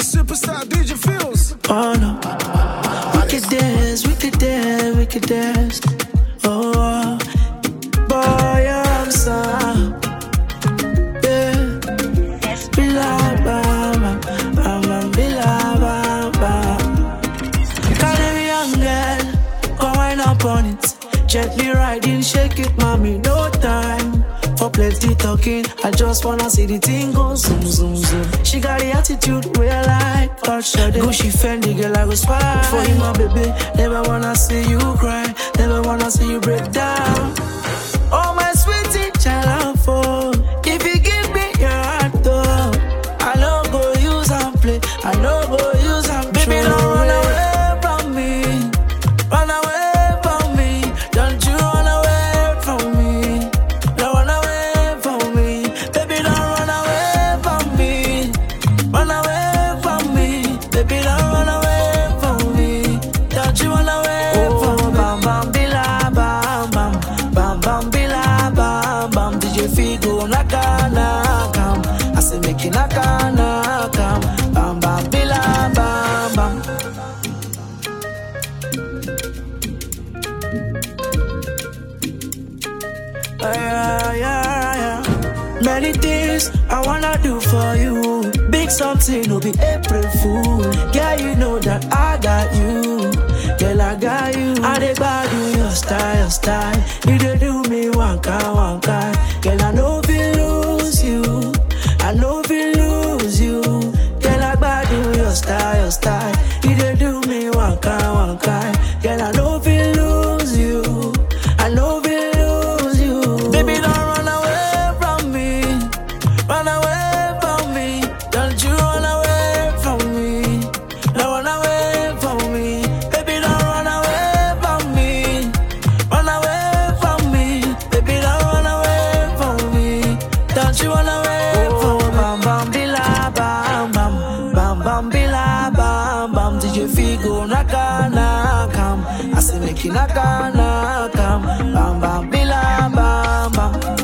Superstar DJ Feels. Oh no, we could dance, we could dance, we could dance. Oh, boy, I'm sorry. Yeah, bila bam, bam, bila bam. Call me young girl, go wind up on it. Gently riding, shake it, mommy, no time for plenty talking. I just wanna see the thing go zoom, zoom, zoom. She got the attitude where I like. Touch her, Gucci Fendi, girl, I go spy for you, my baby. Never wanna see you cry, never wanna see you break down. Oh, my sweetie, child, for if you give me your heart, though, I know go use and play, I know go use and play. Baby, don't run away from me, run away. Many things I wanna do for you. Big something, no be April Fool. Yeah, you know that I got you. Girl, I got you. I dey badu your style, your style. You dey do me one kind. Girl, I know if lose you. I know if lose you. Girl, I badu your style, your style. You dey do me one kind. Girl, I know if lose you. I know if lose you. Baby, don't run away from me. Run away from me. Don't you run away from me. Don't run away from me. Baby, don't run away from me. Run away from me. Baby, don't run away from me. Don't you run away from me. Bam, bam, bila, bam, bam. Bam, bam, bila, bam, bam. DJ Figo, naka, nakam. I say make you naka, nakam. Bam, bam, bila, bam, bam.